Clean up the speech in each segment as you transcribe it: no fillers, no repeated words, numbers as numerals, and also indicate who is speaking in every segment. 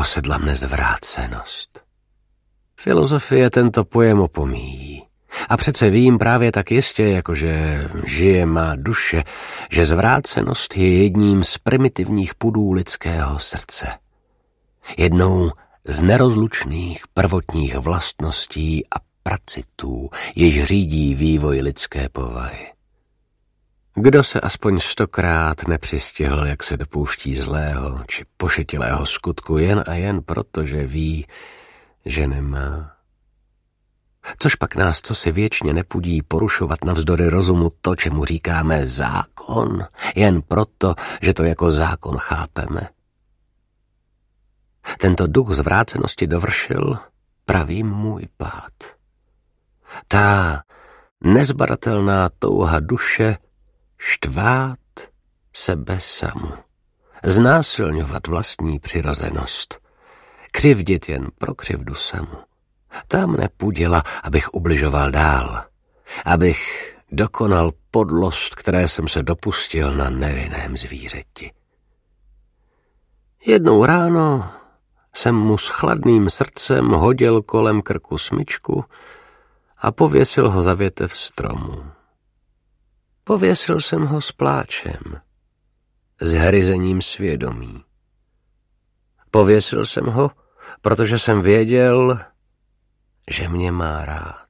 Speaker 1: posedla mne zvrácenost. Filozofie tento pojem opomíjí. A přece vím právě tak jistě, jakože žije má duše, že zvrácenost je jedním z primitivních pudů lidského srdce. Jednou z nerozlučných prvotních vlastností a pracitů, jež řídí vývoj lidské povahy. Kdo se aspoň 100krát nepřistihl, jak se dopouští zlého či pošetilého skutku jen a jen proto, že ví, že nemá. Což pak nás, co si věčně nepudí porušovat navzdory rozumu to, čemu říkáme zákon, jen proto, že to jako zákon chápeme. Tento duch zvrácenosti dovršil pravý můj pád. Ta nezbadatelná touha duše štvát sebe samu, znásilňovat vlastní přirozenost, křivdit jen pro křivdu samu. Ta mne pudila, abych ubližoval dál, abych dokonal podlost, které jsem se dopustil na nevinném zvířeti. Jednou ráno jsem mu s chladným srdcem hodil kolem krku smyčku a pověsil ho za větev stromu. Pověsil jsem ho s pláčem, s hryzením svědomí. Pověsil jsem ho, protože jsem věděl, že mě má rád.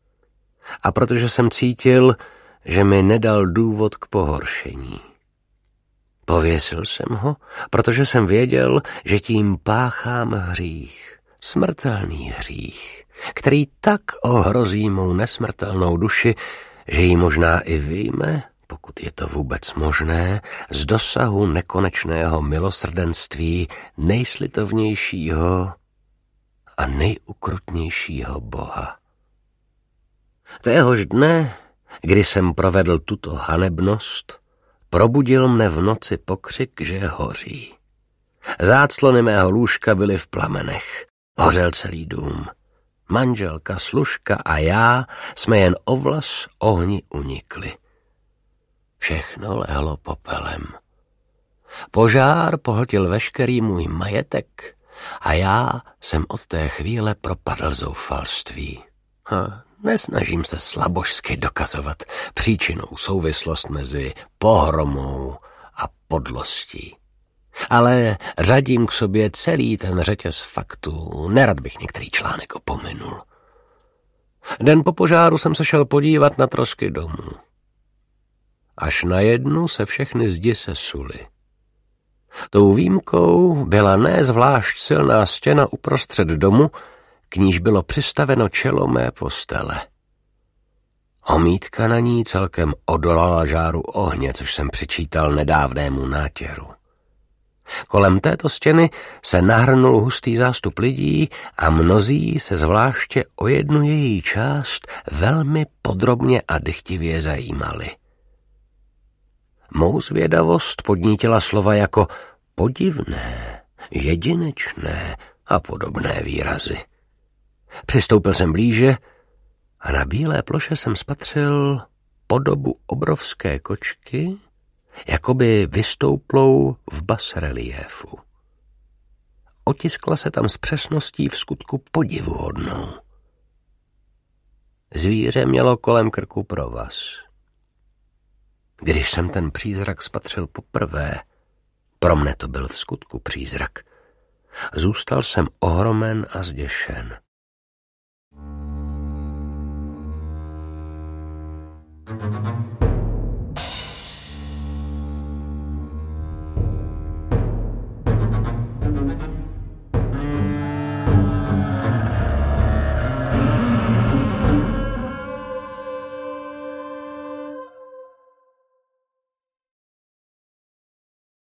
Speaker 1: A protože jsem cítil, že mi nedal důvod k pohoršení. Pověsil jsem ho, protože jsem věděl, že tím páchám hřích, smrtelný hřích, který tak ohrozí mou nesmrtelnou duši, že ji možná i vyjme, pokud je to vůbec možné, z dosahu nekonečného milosrdenství nejslitovnějšího a nejukrutnějšího Boha. Téhož dne, kdy jsem provedl tuto hanebnost, probudil mne v noci pokřik, že hoří. Záclony mého lůžka byly v plamenech. Hořel celý dům. Manželka, služka a já jsme jen o vlas ohni unikli. Všechno lehlo popelem. Požár pohltil veškerý můj majetek a já jsem od té chvíle propadl zoufalství. Nesnažím se slabožsky dokazovat příčinnou souvislost mezi pohromou a podlostí. Ale řadím k sobě celý ten řetěz faktů, nerad bych některý článek opominul. Den po požáru jsem se šel podívat na trosky domů. Až na jednu se všechny zdi sesuly. Tou výjimkou byla ne zvlášť silná stěna uprostřed domu, k níž bylo přistaveno čelo mé postele. Omítka na ní celkem odolala žáru ohně, což jsem přičítal nedávnému nátěru. Kolem této stěny se nahrnul hustý zástup lidí a mnozí se zvláště o jednu její část velmi podrobně a dychtivě zajímali. Mou zvědavost podnítila slova jako podivné, jedinečné a podobné výrazy. Přistoupil jsem blíže a na bílé ploše jsem spatřil podobu obrovské kočky, jakoby vystouplou v basreliéfu. Otiskla se tam s přesností v skutku podivuhodnou. Zvíře mělo kolem krku provaz. Když jsem ten přízrak spatřil poprvé, pro mne to byl v skutku přízrak, zůstal jsem ohromen a zděšen.